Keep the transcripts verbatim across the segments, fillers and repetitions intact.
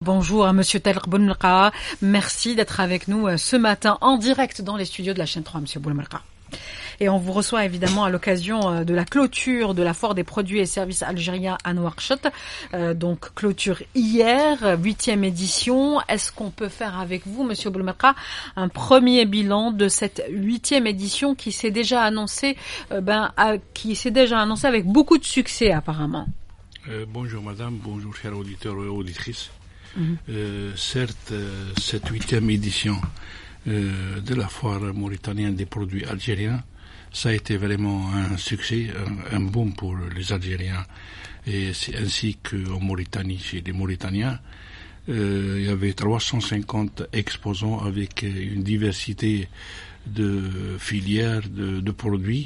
Bonjour à Monsieur Talq Boulmelqa, merci d'être avec nous ce matin en direct dans les studios de la chaîne trois, Monsieur Boulmelqa. Et on vous reçoit évidemment à l'occasion de la clôture de la foire des produits et services algériens à Nouakchott. Euh, donc clôture hier, huitième édition. Est-ce qu'on peut faire avec vous, Monsieur Boulmelqa, un premier bilan de cette huitième édition qui s'est déjà annoncée, euh, ben, à, qui s'est déjà annoncée avec beaucoup de succès apparemment. Euh, bonjour Madame, bonjour chers auditeurs et auditrices. Mmh. Euh, certes, euh, cette huitième édition euh, de la foire mauritanienne des produits algériens, ça a été vraiment un succès, un, un boom pour les Algériens et ainsi qu'en Mauritanie, chez les Mauritaniens. Euh, il y avait trois cent cinquante exposants avec une diversité de filières, de, de produits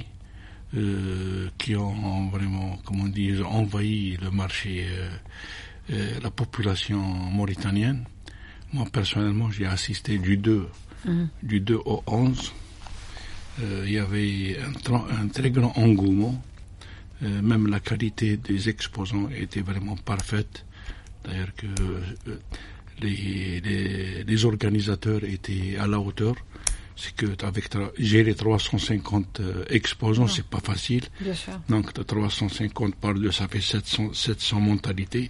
euh, qui ont vraiment, comment dire, envahi le marché. Euh, Euh, la population mauritanienne. Moi, personnellement, j'ai assisté du deux, mmh. du deux au onze. Euh, il y avait un, un très grand engouement. Euh, même la qualité des exposants était vraiment parfaite. D'ailleurs que euh, les, les, les organisateurs étaient à la hauteur. C'est que avec gérer trois cent cinquante euh, exposants, non. C'est pas facile. Bien sûr. Donc, de trois cent cinquante par deux, ça fait sept cents, sept cents mentalités.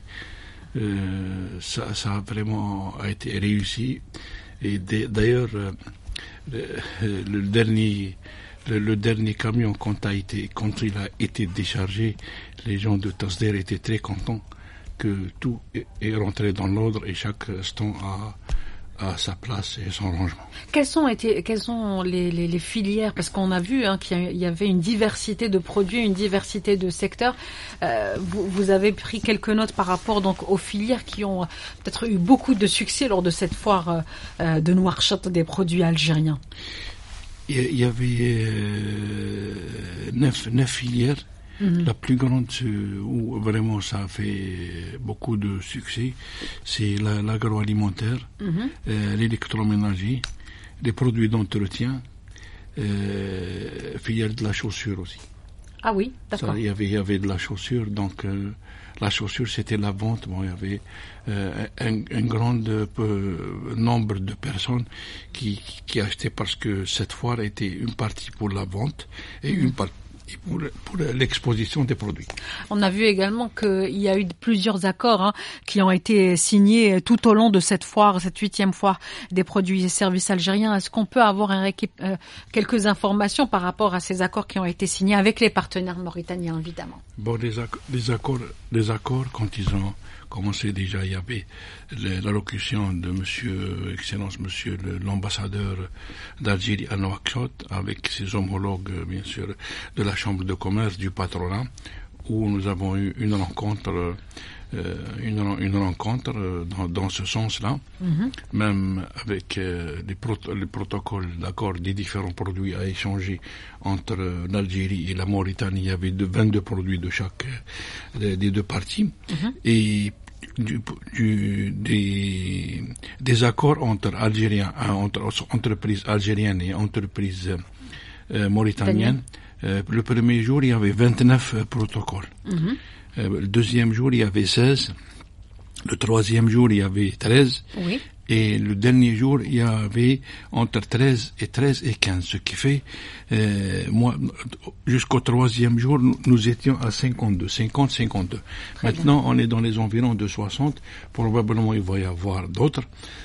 Euh, ça, ça a vraiment été réussi. Et d'ailleurs, euh, le, le dernier, le, le dernier camion quand, a été, quand il a été déchargé, les gens de Tasder étaient très contents que tout est, est rentré dans l'ordre et chaque stand a à sa place et son rangement. Quelles sont, été, quelles sont les, les, les filières? Parce qu'on a vu hein, qu'il y avait une diversité de produits, une diversité de secteurs. Euh, vous, vous avez pris quelques notes par rapport donc aux filières qui ont peut-être eu beaucoup de succès lors de cette foire euh, de Nouakchott des produits algériens. Il y avait euh, neuf, neuf filières. Mmh. La plus grande où vraiment ça a fait beaucoup de succès, c'est la, l'agroalimentaire, mmh. euh, l'électroménager, les produits d'entretien, euh, filière de la chaussure aussi. Ah oui, d'accord. Ça, il y avait, il y avait de la chaussure, donc euh, la chaussure c'était la vente. Bon, il y avait euh, un, un grand euh, nombre de personnes qui, qui, qui achetaient parce que cette foire était une partie pour la vente et mmh. une partie et pour, pour l'exposition des produits. On a vu également qu'il y a eu plusieurs accords hein, qui ont été signés tout au long de cette foire, cette huitième foire des produits et services algériens. Est-ce qu'on peut avoir un réquip, euh, quelques informations par rapport à ces accords qui ont été signés avec les partenaires mauritaniens, évidemment? Bon, les, acc- les accords, les accords, quand ils ont commencé déjà, il y avait l'allocution de Monsieur, Excellence Monsieur le, l'ambassadeur d'Algérie à Nouakchott avec ses homologues, bien sûr, de la Chambre de commerce du patronat, où nous avons eu une rencontre, euh, une, une rencontre dans, dans ce sens-là, mm-hmm. même avec euh, les, prot- les protocoles d'accord des différents produits à échanger entre euh, l'Algérie et la Mauritanie. Il y avait de, vingt-deux produits de chaque euh, des deux parties, mm-hmm. et Du, du, des, des accords entre Algériens, entre entreprises algériennes et entreprises euh, mauritaniennes. Euh, le premier jour, il y avait vingt-neuf euh, protocoles. Mm-hmm. Euh, le deuxième jour, il y avait seize. Le troisième jour, il y avait treize. Oui. Et le dernier jour, il y avait entre treize et treize et quinze. Ce qui fait, euh, moi, jusqu'au troisième jour, nous, nous étions à cinquante-deux, cinquante, cinquante-deux. Très Maintenant, bien. On est dans les environs de soixante. Probablement, il va y avoir d'autres.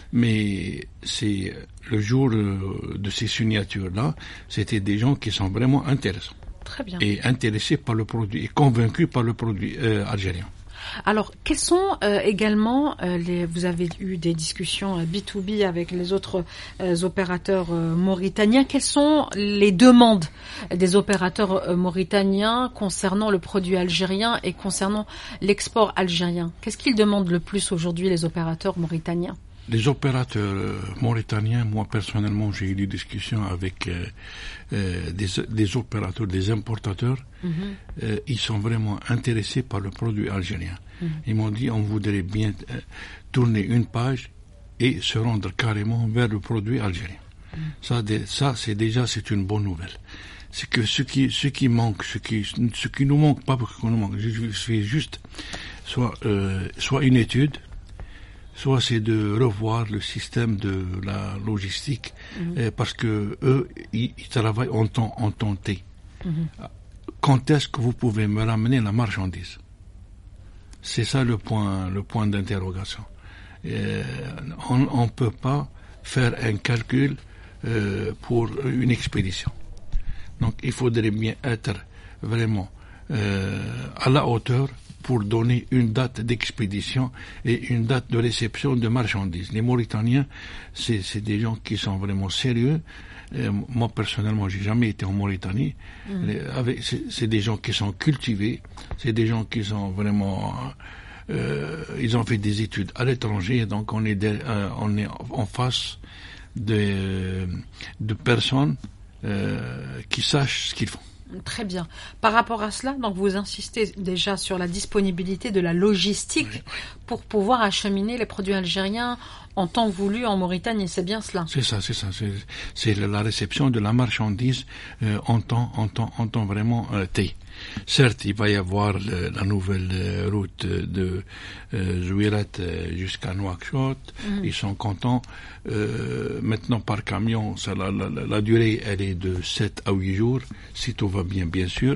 Mais c'est le jour de ces signatures-là, c'était des gens qui sont vraiment intéressants. Très bien. Et intéressés par le produit, et convaincus par le produit euh, algérien. Alors, quels sont euh, également, euh, les, vous avez eu des discussions euh, B deux B avec les autres euh, opérateurs euh, mauritaniens, quelles sont les demandes des opérateurs euh, mauritaniens concernant le produit algérien et concernant l'export algérien? Qu'est-ce qu'ils demandent le plus aujourd'hui, les opérateurs mauritaniens? Les opérateurs euh, mauritaniens, moi personnellement, j'ai eu des discussions avec euh, euh, des, des opérateurs, des importateurs. Mm-hmm. Euh, ils sont vraiment intéressés par le produit algérien. Mm-hmm. Ils m'ont dit on voudrait bien euh, tourner une page et se rendre carrément vers le produit algérien. Mm-hmm. Ça, de, ça, c'est déjà c'est une bonne nouvelle. C'est que ce qui, ce qui manque, ce qui, ce qui nous manque, pas parce qu'on nous manque, je fais juste soit, euh, soit une étude. soit c'est de revoir le système de la logistique, mmh. euh, parce que eux, ils, ils travaillent en temps, en temps T. Mmh. Quand est-ce que vous pouvez me ramener la marchandise? C'est ça le point, le point d'interrogation. Euh, on ne peut pas faire un calcul euh, pour une expédition. Donc il faudrait bien être vraiment euh, à la hauteur pour donner une date d'expédition et une date de réception de marchandises. Les Mauritaniens, c'est, c'est des gens qui sont vraiment sérieux. Euh, moi personnellement, j'ai jamais été en Mauritanie. Mmh. Les, avec, c'est, c'est des gens qui sont cultivés, c'est des gens qui sont vraiment, euh, ils ont fait des études à l'étranger, donc on est, de, euh, on est en face de, de personnes euh, qui sachent ce qu'ils font. Très bien. Par rapport à cela, donc vous insistez déjà sur la disponibilité de la logistique oui, oui. pour pouvoir acheminer les produits algériens en temps voulu en Mauritanie, c'est bien cela? C'est ça, c'est ça. C'est, c'est la réception de la marchandise euh, en temps, en temps, en temps vraiment euh, T. Certes, il va y avoir le, la nouvelle euh, route de euh, Zouirat euh, jusqu'à Nouakchott. Mmh. Ils sont contents. Euh, maintenant, par camion, ça, la, la, la durée, elle est de sept à huit jours, si tout va bien, bien sûr.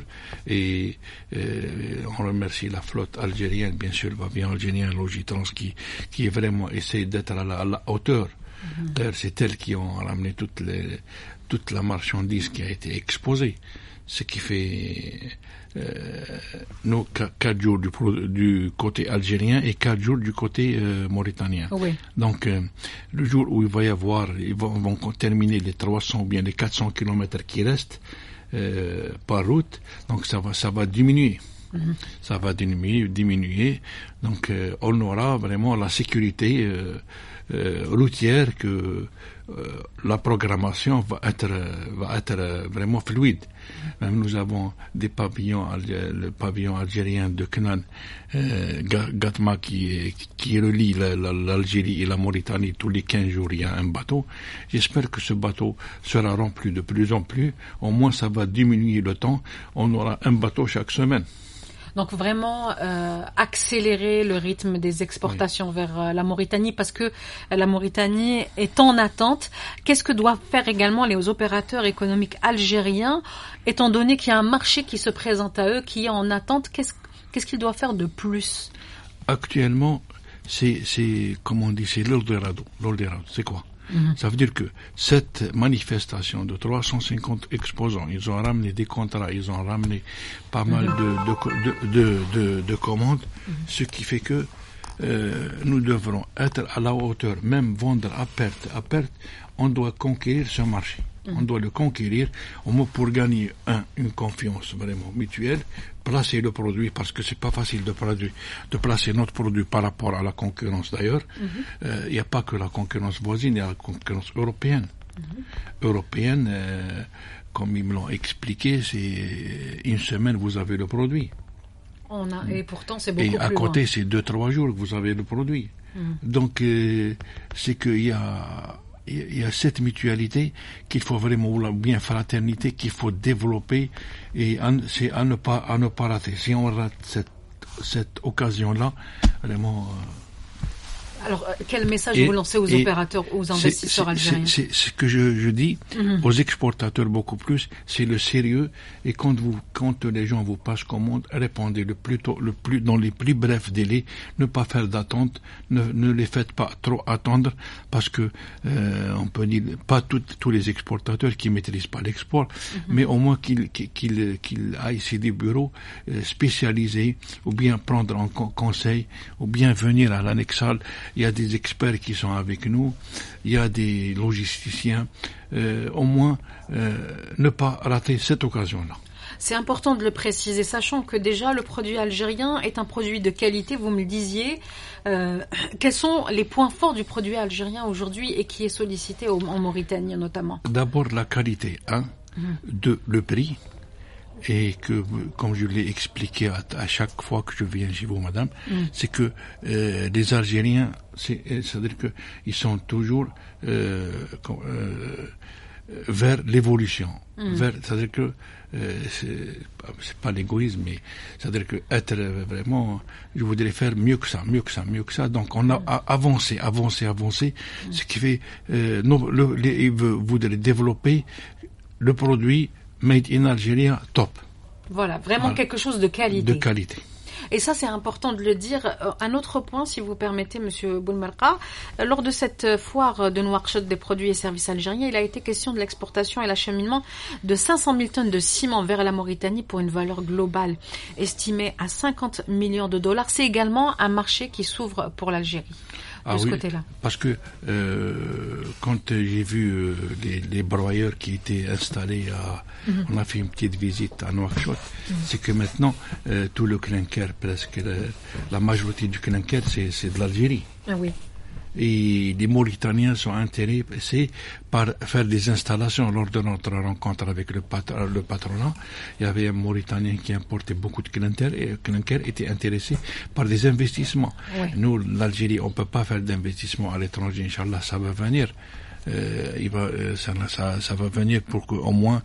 Et euh, on remercie la flotte algérienne, bien sûr, le pavillon algérien Logitrans, qui, qui est vraiment essaie d'être à la, à la hauteur. Mmh. D'ailleurs, c'est elles qui ont ramené toutes les, toute la marchandise qui a été exposée. Ce qui fait euh, nos quatre jours du, du côté algérien et quatre jours du côté euh, mauritanien. Oui. Donc, euh, le jour où il va y avoir, ils vont, vont terminer les trois cents ou bien les quatre cents kilomètres qui restent euh, par route, donc ça va, ça va diminuer. Mm-hmm. Ça va diminuer, diminuer. Donc, euh, on aura vraiment la sécurité euh, euh, routière que euh, la programmation va être, va être vraiment fluide. Même nous avons des pavillons, le pavillon algérien de Knan, euh, Gatma, qui, qui relie la, la, l'Algérie et la Mauritanie. Tous les quinze jours, il y a un bateau. J'espère que ce bateau sera rempli de plus en plus. Au moins, ça va diminuer le temps. On aura un bateau chaque semaine. Donc vraiment euh, accélérer le rythme des exportations oui. vers euh, la Mauritanie, parce que euh, la Mauritanie est en attente. Qu'est-ce que doivent faire également les opérateurs économiques algériens, étant donné qu'il y a un marché qui se présente à eux, qui est en attente? Qu'est-ce, qu'est-ce qu'ils doivent faire de plus? Actuellement, c'est, c'est comme on dit, c'est l'Eldorado. L'Eldorado, c'est quoi? Mmh. Ça veut dire que cette manifestation de trois cent cinquante exposants, ils ont ramené des contrats, ils ont ramené pas mal de, de, de, de, de commandes, mmh. ce qui fait que euh, nous devrons être à la hauteur, même vendre à perte. À perte, on doit conquérir ce marché. Mmh. On doit le conquérir, au moins pour gagner un, une confiance vraiment mutuelle, placer le produit, parce que c'est pas facile de, produire, de placer notre produit par rapport à la concurrence d'ailleurs. Il mm-hmm. euh, n'y a pas que la concurrence voisine, il y a la concurrence européenne. Mm-hmm. Européenne, euh, comme ils me l'ont expliqué, c'est une semaine vous avez le produit. On a, et pourtant c'est beaucoup plus Et à loin. côté, c'est deux, trois jours que vous avez le produit. Mm-hmm. Donc, euh, c'est qu'il y a... Il y a cette mutualité qu'il faut vraiment, ou la bien fraternité qu'il faut développer, et à, c'est à ne pas, à ne pas rater. Si on rate cette, cette occasion-là, vraiment. Euh, Alors, quel message et, vous lancez aux opérateurs, aux investisseurs c'est, algériens? c'est, c'est ce que je, je dis mm-hmm. aux exportateurs beaucoup plus, c'est le sérieux. Et quand vous, quand les gens vous passent commande, répondez le plus tôt, le plus, dans les plus brefs délais. Ne pas faire d'attente, ne, ne les faites pas trop attendre, parce que euh, on peut dire pas tout, tous les exportateurs qui maîtrisent pas l'export, mm-hmm. mais au moins qu'ils, qu'ils, qu'ils aillent sur des bureaux euh, spécialisés, ou bien prendre en conseil, ou bien venir à l'annexale. Il y a des experts qui sont avec nous, il y a des logisticiens, euh, au moins euh, ne pas rater cette occasion-là. C'est important de le préciser, sachant que déjà le produit algérien est un produit de qualité, vous me le disiez. Euh, quels sont les points forts du produit algérien aujourd'hui et qui est sollicité au, en Mauritanie notamment? D'abord la qualité, hein, mmh. deux, le prix. Et que, comme je l'ai expliqué à, à chaque fois que je viens chez vous, madame, mm. c'est que euh, les Algériens, c'est, c'est-à-dire que ils sont toujours euh, euh, vers l'évolution. Mmh. Vers, c'est-à-dire que euh, c'est, c'est pas l'égoïsme, mais c'est-à-dire que être vraiment, je voudrais faire mieux que ça, mieux que ça, mieux que ça. Donc on a, mmh. a avancé, avancé, avancé, mmh. ce qui fait, euh, non, le, les, il voudrait développer le produit made in Algérie top. Voilà, vraiment voilà. quelque chose de qualité. De qualité. Et ça, c'est important de le dire. Un autre point, si vous permettez, Monsieur Boulmerqa, lors de cette foire de Nouakchott des produits et services algériens, il a été question de l'exportation et l'acheminement de cinq cent mille tonnes de ciment vers la Mauritanie pour une valeur globale estimée à cinquante millions de dollars. C'est également un marché qui s'ouvre pour l'Algérie. De ah ce oui, côté-là. Parce que euh, quand j'ai vu euh, les, les broyeurs qui étaient installés à, mm-hmm. on a fait une petite visite à Nouakchott, mm-hmm. c'est que maintenant euh, tout le clinker, presque la, la majorité du clinker, c'est, c'est de l'Algérie. Ah oui. Et les Mauritaniens sont intéressés par faire des installations. Lors de notre rencontre avec le, patron, le patronat, il y avait un Mauritanien qui importait beaucoup de clinker et le clinker était intéressé par des investissements. Oui. Nous, l'Algérie, on ne peut pas faire d'investissement à l'étranger. Inch'Allah, ça va venir. Euh, il va, euh, ça, ça, ça va venir pour qu'au moins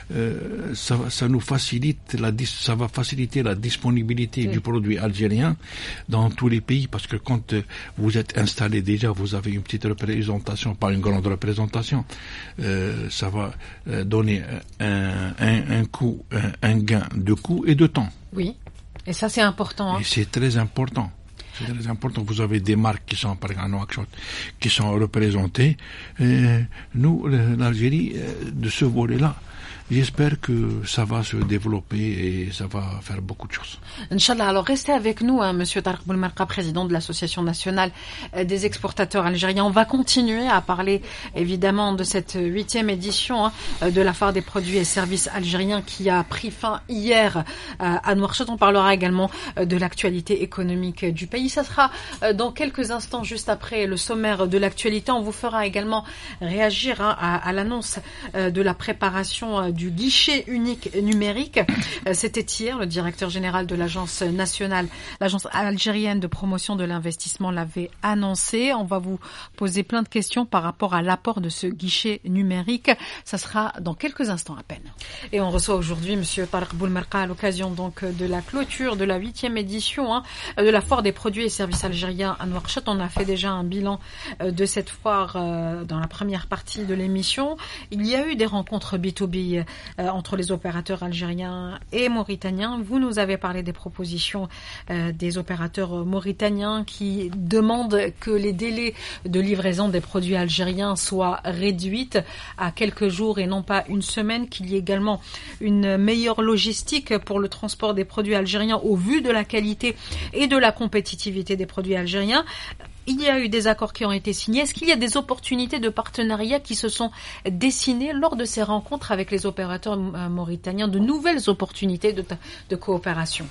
euh, ça, ça nous facilite la, ça va faciliter la disponibilité oui. du produit algérien dans tous les pays, parce que quand euh, vous êtes installé déjà, vous avez une petite représentation, pas une grande représentation, euh, ça va euh, donner un, un, un coût, un, un gain de coût et de temps. Oui, et ça c'est important. Hein. Et c'est très important. C'est très important. Vous avez des marques qui sont, par exemple, Nouakchott, qui sont représentées. Et nous, l'Algérie, de ce volet-là, j'espère que ça va se développer et ça va faire beaucoup de choses. Inch'Allah. Alors, restez avec nous, hein, Monsieur Tarek Boulmerqa, président de l'Association nationale des exportateurs algériens. On va continuer à parler, évidemment, de cette huitième édition hein, de la foire des produits et services algériens qui a pris fin hier euh, à Nouakchott. On parlera également euh, de l'actualité économique du pays. Ça sera euh, dans quelques instants, juste après le sommaire de l'actualité. On vous fera également réagir hein, à, à l'annonce euh, de la préparation euh, du guichet unique numérique. C'était hier, le directeur général de l'agence nationale, l'agence algérienne de promotion de l'investissement l'avait annoncé. On va vous poser plein de questions par rapport à l'apport de ce guichet numérique. Ça sera dans quelques instants à peine. Et on reçoit aujourd'hui Monsieur Tarek Boulmerqa à l'occasion donc de la clôture de la huitième édition hein, de la foire des produits et services algériens à Nouakchott. On a fait déjà un bilan de cette foire euh, dans la première partie de l'émission. Il y a eu des rencontres B deux B Euh, entre les opérateurs algériens et mauritaniens. Vous nous avez parlé des propositions euh, des opérateurs mauritaniens qui demandent que les délais de livraison des produits algériens soient réduits à quelques jours et non pas une semaine, qu'il y ait également une meilleure logistique pour le transport des produits algériens au vu de la qualité et de la compétitivité des produits algériens. Il y a eu des accords qui ont été signés. Est-ce qu'il y a des opportunités de partenariat qui se sont dessinées lors de ces rencontres avec les opérateurs mauritaniens, de nouvelles opportunités de, de coopération?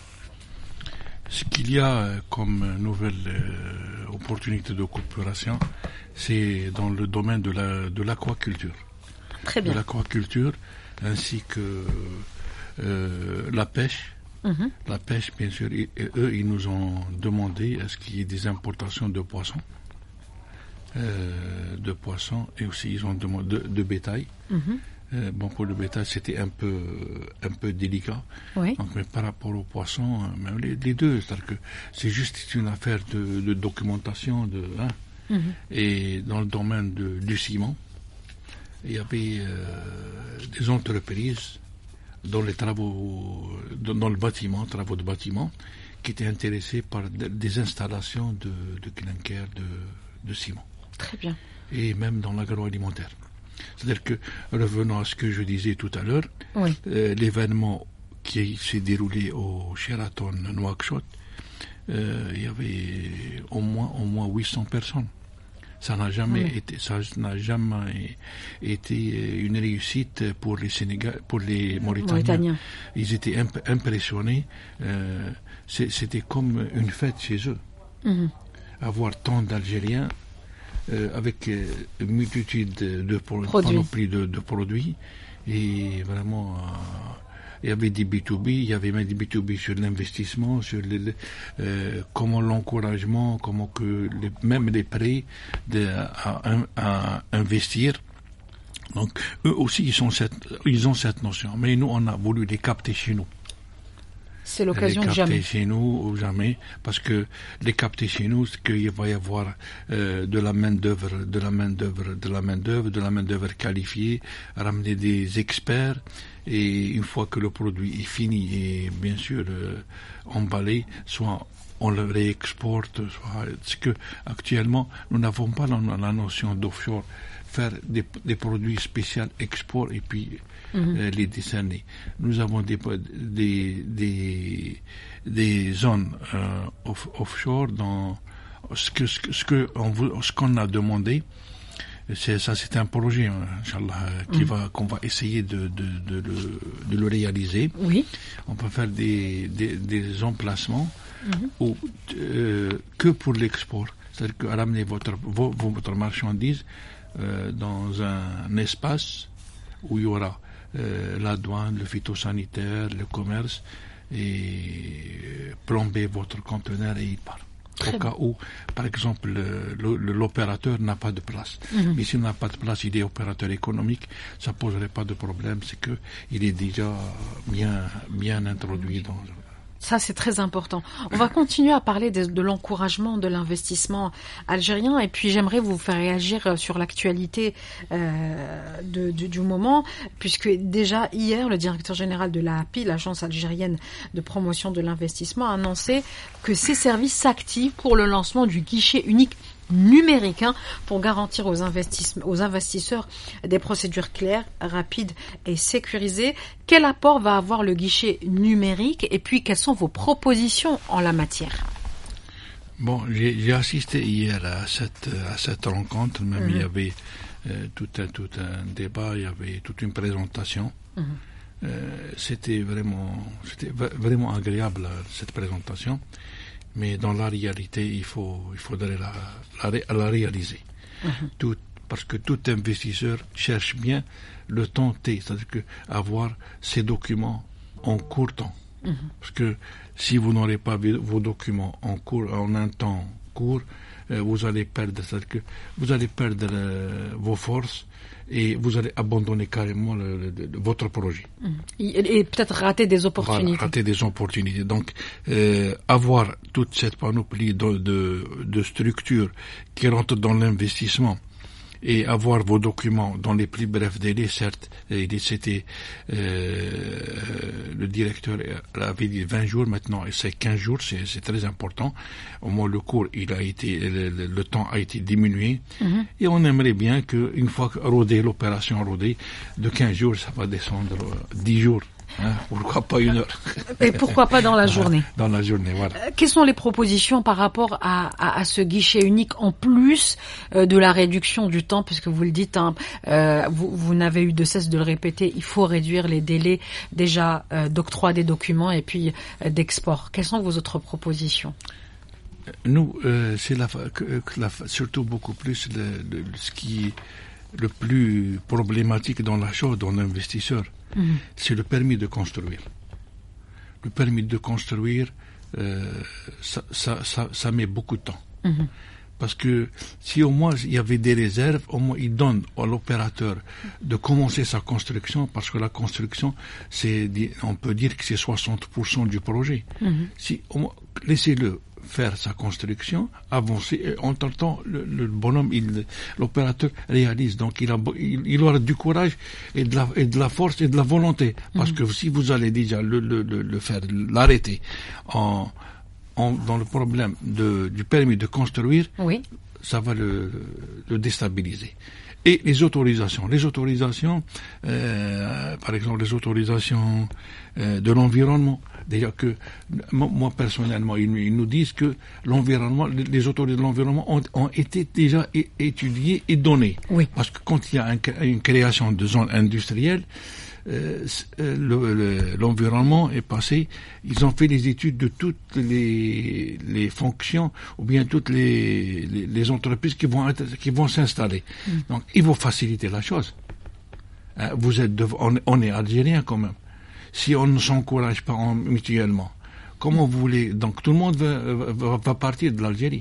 Ce qu'il y a comme nouvelle euh, opportunité de coopération, c'est dans le domaine de la de l'aquaculture. Très bien. De l'aquaculture, ainsi que euh, la pêche. Mmh. La pêche, bien sûr, et, et eux, ils nous ont demandé est-ce qu'il y ait des importations de poissons, euh, de poissons, et aussi ils ont demandé de, de bétail. Mmh. Euh, bon, pour le bétail, c'était un peu, un peu délicat. Oui. Donc, mais par rapport aux poissons, même les, les deux, c'est-à-dire que c'est juste une affaire de, de documentation, de, hein, mmh. Et dans le domaine de, du ciment, il y avait euh, des entreprises dans les travaux, dans, dans le bâtiment, travaux de bâtiment, qui étaient intéressés par de, des installations de, de clinker, de, de ciment. Très bien. Et même dans l'agroalimentaire. C'est-à-dire que, revenons à ce que je disais tout à l'heure, oui. euh, l'événement qui s'est déroulé au Sheraton Nouakchott, euh, il y avait au moins, au moins huit cents personnes. Ça n'a jamais oui. été, ça n'a jamais été une réussite pour les Sénégal, pour les Mauritaniens. Mauritaniens. Ils étaient imp- impressionnés. Euh, c'est, c'était comme une fête chez eux. Mm-hmm. Avoir tant d'Algériens euh, avec euh, une multitude de, de panoplie de, de produits et vraiment. Euh, Il y avait des B deux B, il y avait même des B deux B sur l'investissement, sur les, euh, comment l'encouragement, comment que les, même les prêts de, à, à investir. Donc, eux aussi, ils, sont cette, ils ont cette notion. Mais nous, on a voulu les capter chez nous. C'est l'occasion les de jamais. Les capter chez nous ou jamais. Parce que les capter chez nous, c'est qu'il va y avoir euh, de la main-d'œuvre, de la main-d'œuvre, de la main-d'œuvre, de la main-d'œuvre qualifiée, ramener des experts. Et une fois que le produit est fini et bien sûr euh, emballé, soit on le réexporte, soit c'est que actuellement nous n'avons pas la, la notion d'offshore, faire des, des produits spéciaux export et puis mm-hmm. euh, les décerner. Nous avons des des des, des zones euh, off, offshore dans ce que ce que ce que on, ce qu'on a demandé. C'est, ça, c'est un projet, hein, Inch'Allah, qui mmh. va, qu'on va essayer de, de, de, de, de le réaliser. Oui. On peut faire des, des, des emplacements mmh. où, euh, que pour l'export. C'est-à-dire que ramener votre, vos, votre marchandise euh, dans un espace où il y aura euh, la douane, le phytosanitaire, le commerce, et plomber votre conteneur et il part. Très au cas où, par exemple, le, le, l'opérateur n'a pas de place. Mm-hmm. Mais s'il n'a pas de place, il est opérateur économique, ça ne poserait pas de problème, c'est qu'il est déjà bien, bien introduit dans... Ça, c'est très important. On va continuer à parler de, de l'encouragement de l'investissement algérien et puis j'aimerais vous faire réagir sur l'actualité euh, de, de, du moment puisque déjà hier, le directeur général de l'A A P I, l'agence algérienne de promotion de l'investissement, a annoncé que ses services s'activent pour le lancement du guichet unique numérique hein, pour garantir aux, aux investisseurs des procédures claires, rapides et sécurisées. Quel apport va avoir le guichet numérique et puis quelles sont vos propositions en la matière? Bon, j'ai, j'ai assisté hier à cette, à cette rencontre, même mm-hmm. il y avait euh, tout, un, tout un débat, il y avait toute une présentation. Mm-hmm. Euh, c'était vraiment, c'était vraiment agréable cette présentation. Mais dans la réalité, il faut, il faudrait la, la, la réaliser. Mmh. Tout, parce que tout investisseur cherche bien le temps T, c'est-à-dire que avoir ces documents en court temps. Mmh. Parce que si vous n'aurez pas vos documents en court, en un temps court, euh, vous allez perdre, c'est-à-dire que vous allez perdre euh, vos forces et vous allez abandonner carrément le, le, le, votre projet. Mmh. Et, et peut-être rater des opportunités. Voilà, rater des opportunités. Donc, euh, avoir toute cette panoplie de, de, de structures qui rentrent dans l'investissement et avoir vos documents dans les plus brefs délais, certes, et c'était euh, le directeur avait dit vingt jours, maintenant c'est quinze jours, c'est, c'est très important. Au moins le cours, il a été, le, le, le temps a été diminué, mm-hmm. et on aimerait bien que une fois que rodé l'opération rodée, de quinze jours, ça va descendre dix jours. Hein, pourquoi pas une heure? Et pourquoi pas dans la journée? Dans la journée, voilà. Euh, quelles sont les propositions par rapport à, à, à ce guichet unique en plus euh, de la réduction du temps, puisque vous le dites, hein, euh, vous, vous n'avez eu de cesse de le répéter, il faut réduire les délais déjà euh, d'octroi des documents et puis euh, d'export. Quelles sont vos autres propositions? Nous, euh, c'est la, que, la, surtout beaucoup plus le, le, ce qui est le plus problématique dans la chose, dans l'investisseur. Mmh. C'est le permis de construire. Le permis de construire, euh, ça, ça, ça, ça met beaucoup de temps. Mmh. Parce que si au moins il y avait des réserves, au moins il donne à l'opérateur de commencer sa construction, parce que la construction, c'est, on peut dire que c'est soixante pour cent du projet. Mmh. Si au moins, laissez-le faire sa construction, avancer, et en tant temps, le, le bonhomme, il, l'opérateur réalise. Donc, il, a, il, il aura du courage et de, la, et de la force et de la volonté. Parce mmh. que si vous allez déjà le, le, le, le faire, l'arrêter en, en, dans le problème de, du permis de construire, oui. ça va le, le déstabiliser. Et les autorisations. Les autorisations, euh, par exemple, les autorisations euh, de l'environnement. Déjà que, moi personnellement, ils, ils nous disent que l'environnement, les autorités de l'environnement ont, ont été déjà é, étudiées et données. Oui. Parce que quand il y a un, une création de zone industrielle, euh, le, le, l'environnement est passé, ils ont fait les études de toutes les, les fonctions ou bien toutes les, les, les entreprises qui vont être, qui vont s'installer. Mm. Donc, il faut faciliter la chose. Hein, vous êtes, de, on, on est algérien quand même. Si on ne s'encourage pas en, mutuellement, comment vous voulez... Donc tout le monde va, va, va partir de l'Algérie.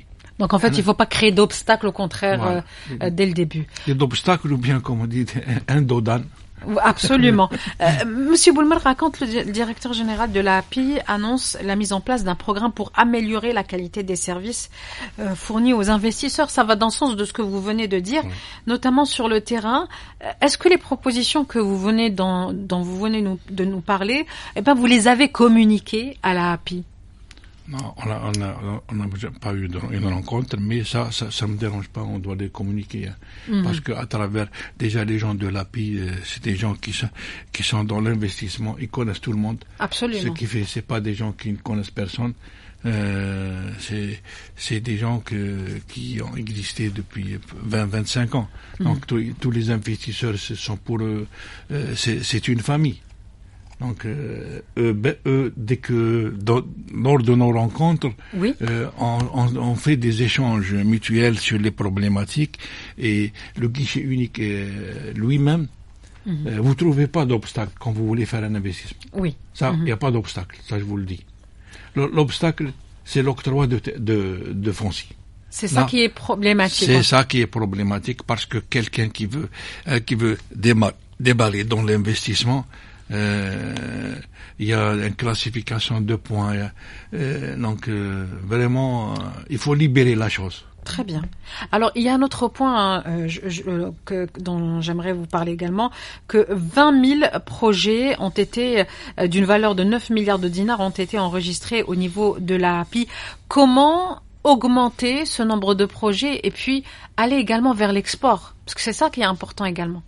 Donc en fait, il ne faut pas créer d'obstacles, au contraire, Voilà. euh, dès le début. Et d'obstacles, ou bien, comme on dit, un dodan. Absolument. Euh, Monsieur Boulmerqa, quand le directeur général de l'A P I annonce la mise en place d'un programme pour améliorer la qualité des services euh, fournis aux investisseurs, ça va dans le sens de ce que vous venez de dire, oui. Notamment sur le terrain. Est-ce que les propositions que vous venez dans, dont vous venez nous, de nous parler, eh ben, vous les avez communiquées à l'A P I? Non, on n'a on a, on a pas eu de, une rencontre, mais ça, ça, ça me dérange pas, on doit les communiquer. Hein. Mm-hmm. Parce que à travers, déjà les gens de l'A P I, c'est des gens qui sont, qui sont dans l'investissement, ils connaissent tout le monde. Absolument. Ce qui fait, c'est pas des gens qui ne connaissent personne, euh, c'est, c'est des gens que, qui ont existé depuis vingt, vingt-cinq ans. Mm-hmm. Donc tous, tous les investisseurs, ce sont pour eux, euh, c'est, c'est une famille. Donc, euh, eux, ben, eux, dès que, dans, lors de nos rencontres, oui. euh, on, on, on fait des échanges mutuels sur les problématiques et le guichet unique euh, lui-même, mm-hmm. euh, vous trouvez pas d'obstacle quand vous voulez faire un investissement. Oui. Ça, il mm-hmm. n'y a pas d'obstacle, ça je vous le dis. L'obstacle, c'est l'octroi de, de, de foncier. C'est ça non, qui est problématique. C'est ça qui est problématique parce que quelqu'un qui veut, euh, qui veut déma- déballer dans l'investissement, Euh, il y a une classification de points. Euh, donc, euh, vraiment, euh, il faut libérer la chose. Très bien. Alors, il y a un autre point euh, je, je, que, dont j'aimerais vous parler également, que vingt mille projets ont été, euh, d'une valeur de neuf milliards de dinars, ont été enregistrés au niveau de l'A P I. Comment augmenter ce nombre de projets et puis aller également vers l'export? Parce que c'est ça qui est important également.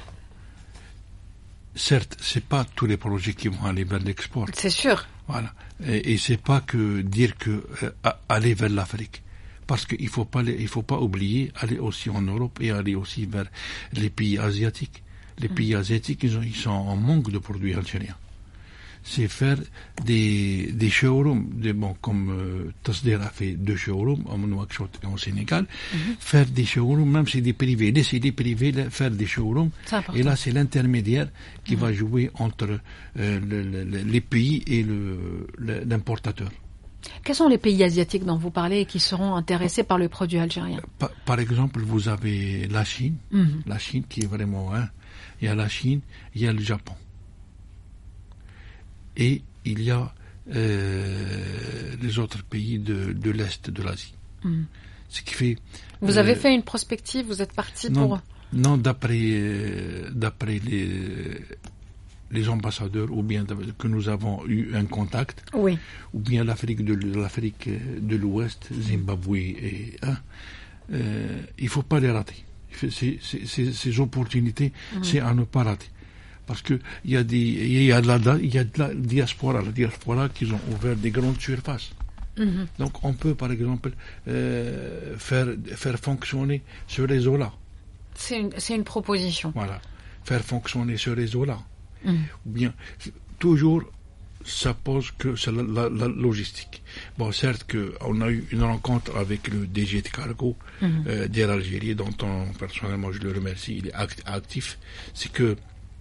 Certes, c'est pas tous les projets qui vont aller vers l'export. C'est sûr. Voilà. Et, et c'est pas que dire que euh, aller vers l'Afrique, parce qu'il faut pas, il faut pas oublier aller aussi en Europe et aller aussi vers les pays asiatiques. Les mmh. pays asiatiques, ils, ont, ils sont en manque de produits algériens. C'est faire des des showrooms, des, bon comme euh, Tasder a fait deux showrooms en Nouakchott et au Sénégal, mm-hmm. faire des showrooms, même si c'est des privés, laisser les privés faire des showrooms. Et là, c'est l'intermédiaire qui mm-hmm. va jouer entre euh, le, le, les pays et le, le, l'importateur. Quels sont les pays asiatiques dont vous parlez et qui seront intéressés par le produit algérien? Par, par exemple, vous avez la Chine, mm-hmm. la Chine qui est vraiment, hein, il y a la Chine, il y a le Japon. Et il y a euh, les autres pays de, de l'Est de l'Asie. Mm. Ce qui fait... Vous euh, avez fait une prospective, vous êtes parti non, pour... Non, d'après, euh, d'après les, les ambassadeurs, ou bien que nous avons eu un contact, oui. ou bien l'Afrique de, l'Afrique de l'Ouest, Zimbabwe, et, hein, euh, il ne faut pas les rater. Ces, ces, ces opportunités, mm. c'est à ne pas rater. Parce que il y a des, il y a de la, il y a de la diaspora, la diaspora qui ont ouvert des grandes surfaces. Mm-hmm. Donc on peut par exemple euh, faire faire fonctionner ce réseau-là. C'est une, c'est une proposition. Voilà, faire fonctionner ce réseau-là. Mm. Ou bien toujours, ça pose que c'est la, la, la logistique. Bon, certes que on a eu une rencontre avec le D G de Cargo mm-hmm. euh, d'Air Algérie, dont on, personnellement je le remercie, il est act, actif. C'est que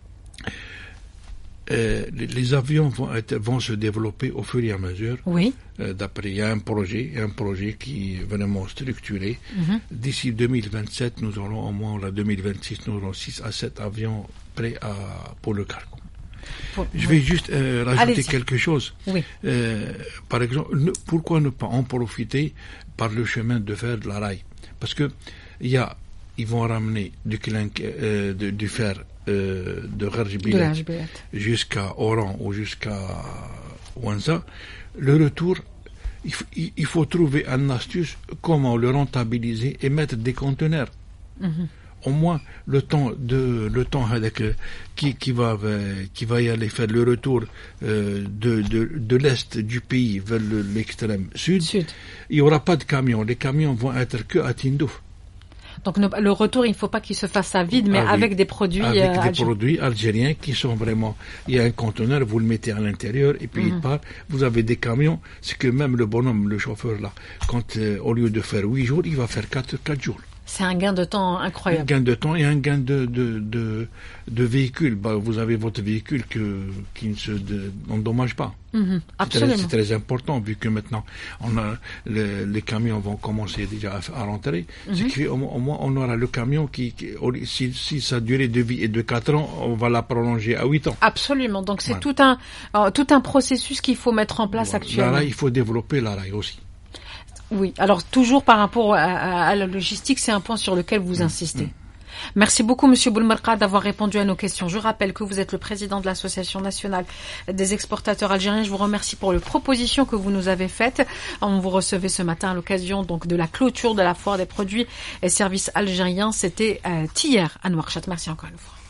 Euh, les, les avions vont, être, vont se développer au fur et à mesure. Oui. Euh, d'après, il y a un projet, un projet qui est vraiment structuré. Mm-hmm. D'ici deux mille vingt-sept, nous aurons au moins, là, deux mille vingt-six, nous aurons six à sept avions prêts à, pour le cargo. Pour, Je vais oui. juste euh, rajouter Allez-y. quelque chose. Oui. Euh, par exemple, ne, pourquoi ne pas en profiter par le chemin de fer de la rail? Parce que il y a, ils vont ramener du, clinque, euh, de, du fer Euh, de Rajbilat jusqu'à Oran ou jusqu'à Ouanza. Le retour, il, f- il faut trouver une astuce comment le rentabiliser et mettre des conteneurs. Mm-hmm. Au moins le temps de le temps avec qui qui va qui va y aller faire le retour euh, de de de l'est du pays vers le, l'extrême sud. sud. Il y aura pas de camions. Les camions vont être que à Tindouf. Donc le retour, il ne faut pas qu'il se fasse à vide, mais ah, avec oui. des produits avec euh, des algériens. produits algériens qui sont vraiment. Il y a un conteneur, vous le mettez à l'intérieur et puis mm-hmm. il part. Vous avez des camions, c'est que même le bonhomme, le chauffeur là, quand euh, au lieu de faire huit jours, il va faire quatre quatre jours. C'est un gain de temps incroyable. Un gain de temps et un gain de de de, de véhicule. Bah, vous avez votre véhicule que qui ne se de, n'endommage pas. Mm-hmm. Absolument. C'est très, c'est très important vu que maintenant on a le, les camions vont commencer déjà à, à rentrer. Mm-hmm. C'est qu'au au moins on aura le camion qui, qui si, si sa durée de vie est de quatre ans, on va la prolonger à huit ans. Absolument. Donc c'est voilà. tout un euh, tout un processus qu'il faut mettre en place voilà. actuellement. La rail, il faut développer la rail aussi. Oui, alors toujours par rapport à, à, à la logistique, c'est un point sur lequel vous insistez. Mmh, mmh. Merci beaucoup, Monsieur Boulemerqa, d'avoir répondu à nos questions. Je rappelle que vous êtes le président de l'Association nationale des exportateurs algériens. Je vous remercie pour les propositions que vous nous avez faites. On vous recevait ce matin à l'occasion donc de la clôture de la foire des produits et services algériens. C'était euh, hier à Nouakchott. Merci encore une fois.